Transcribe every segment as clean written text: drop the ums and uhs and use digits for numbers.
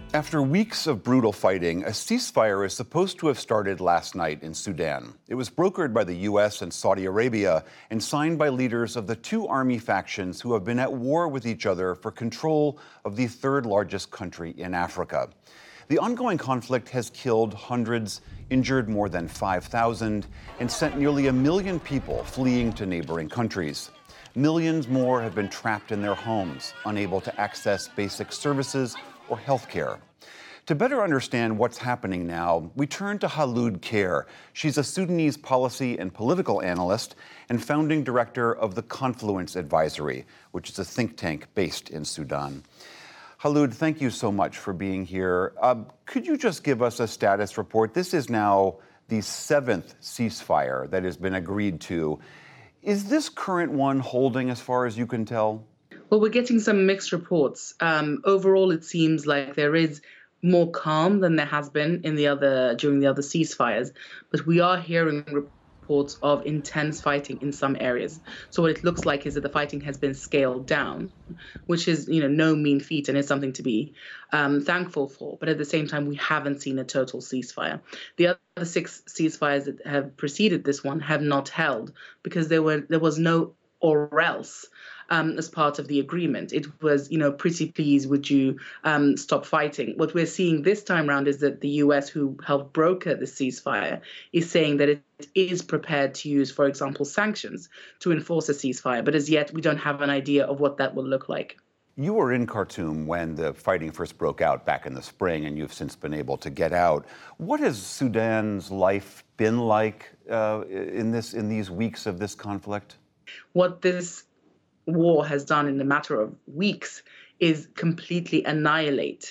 After weeks of brutal fighting, a ceasefire is supposed to have started last night in Sudan. It was brokered by the U.S. and Saudi Arabia and signed by leaders of the two army factions who have been at war with each other for control of the third largest country in Africa. The ongoing conflict has killed hundreds, injured more than 5,000, and sent nearly 1 million people fleeing to neighboring countries. Millions more have been trapped in their homes, unable to access basic services or health care. To better understand what's happening now, we turn to Khaloud Kher. She's a Sudanese policy and political analyst and founding director of the Confluence Advisory, which is a think tank based in Sudan. Khaloud, thank you so much for being here. Could you just give us a status report? This is now the 7th ceasefire that has been agreed to. Is this current one holding as far as you can tell? Well, we're getting some mixed reports. Overall, it seems like there is more calm than there has been during the other ceasefires, but we are hearing reports of intense fighting in some areas. So what it looks like is that the fighting has been scaled down, which is, no mean feat and is something to be thankful for. But at the same time, we haven't seen a total ceasefire. The other 6 ceasefires that have preceded this one have not held because there was no or else. As part of the agreement. It was, pretty please, would you stop fighting? What we're seeing this time around is that the US, who helped broker the ceasefire, is saying that it is prepared to use, for example, sanctions to enforce a ceasefire. But as yet, we don't have an idea of what that will look like. You were in Khartoum when the fighting first broke out back in the spring, and you've since been able to get out. What has Sudan's life been like in these weeks of this conflict? What this war has done in a matter of weeks is completely annihilate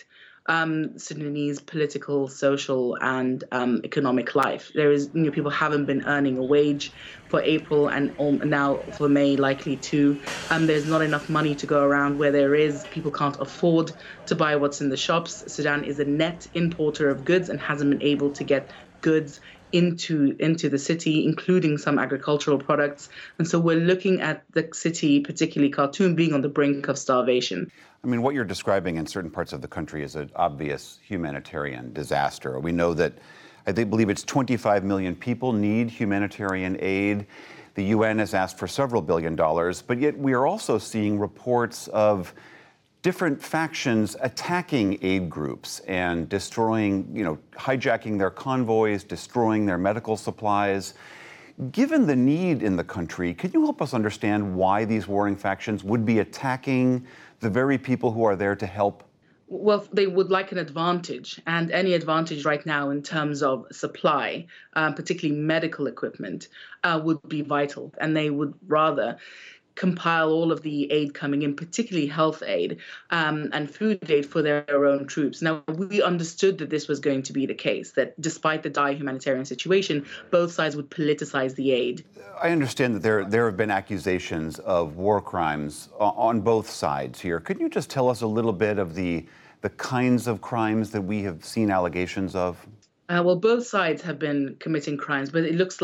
Sudanese political, social, and economic life. There is, people haven't been earning a wage for April and now for May, likely too. There's not enough money to go around. Where there is, people can't afford to buy what's in the shops. Sudan is a net importer of goods and hasn't been able to get goods into the city, including some agricultural products. And so we're looking at the city, particularly Khartoum, being on the brink of starvation. I mean, what you're describing in certain parts of the country is an obvious humanitarian disaster. We know that believe it's 25 million people need humanitarian aid. The UN has asked for several $billion billions, but yet we are also seeing reports of different factions attacking aid groups and destroying, hijacking their convoys, destroying their medical supplies. Given the need in the country, could you help us understand why these warring factions would be attacking the very people who are there to help? Well, they would like an advantage, and any advantage right now in terms of supply, particularly medical equipment, would be vital, and they would rather compile all of the aid coming in, particularly health aid and food aid for their own troops. Now, we understood that this was going to be the case, that despite the dire humanitarian situation, both sides would politicize the aid. I understand that there have been accusations of war crimes on both sides here. Could you just tell us a little bit of the kinds of crimes that we have seen allegations of? Well, both sides have been committing crimes, but it looks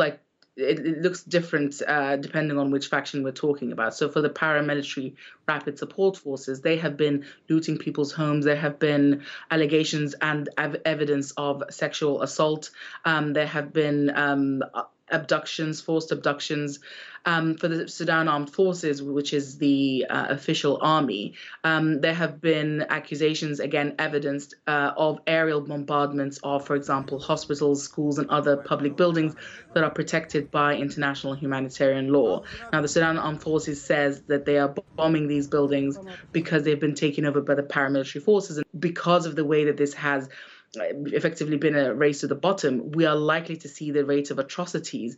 different depending on which faction we're talking about. So for the paramilitary rapid support forces, they have been looting people's homes. There have been allegations and evidence of sexual assault. There have been abductions, forced abductions. For the Sudan Armed Forces, which is the official army, there have been accusations, again, evidenced of aerial bombardments of, for example, hospitals, schools, and other public buildings that are protected by international humanitarian law. Now, the Sudan Armed Forces says that they are bombing these buildings because they've been taken over by the paramilitary forces. And because of the way that this has effectively been a race to the bottom, we are likely to see the rate of atrocities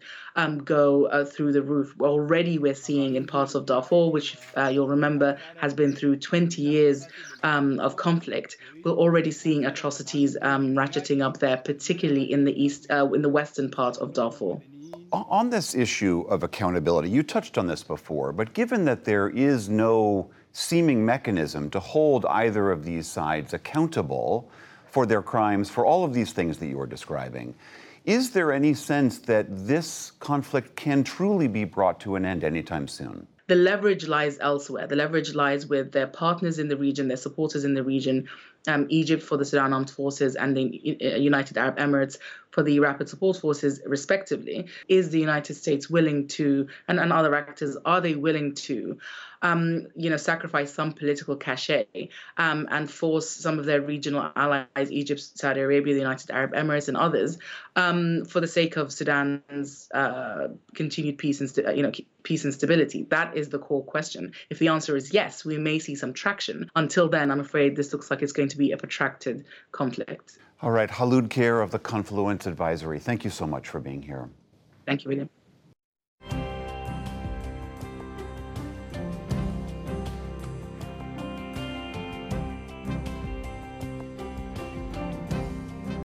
go through the roof. Already we're seeing in parts of Darfur, which you'll remember has been through 20 years of conflict. We're already seeing atrocities ratcheting up there, particularly in the western part of Darfur. On this issue of accountability, you touched on this before, but given that there is no seeming mechanism to hold either of these sides accountable for their crimes, for all of these things that you are describing, is there any sense that this conflict can truly be brought to an end anytime soon? The leverage lies elsewhere. The leverage lies with their partners in the region, their supporters in the region, Egypt for the Sudan Armed Forces and the United Arab Emirates for the Rapid Support Forces, respectively. Is the United States willing to, and other actors, are they willing to, sacrifice some political cachet and force some of their regional allies, Egypt, Saudi Arabia, the United Arab Emirates, and others, for the sake of Sudan's continued peace and stability? That is the core question. If the answer is yes, we may see some traction. Until then, I'm afraid this looks like it's going to be a protracted conflict. All right, Khaloud Khair of the Confluence Advisory, thank you so much for being here. Thank you, William.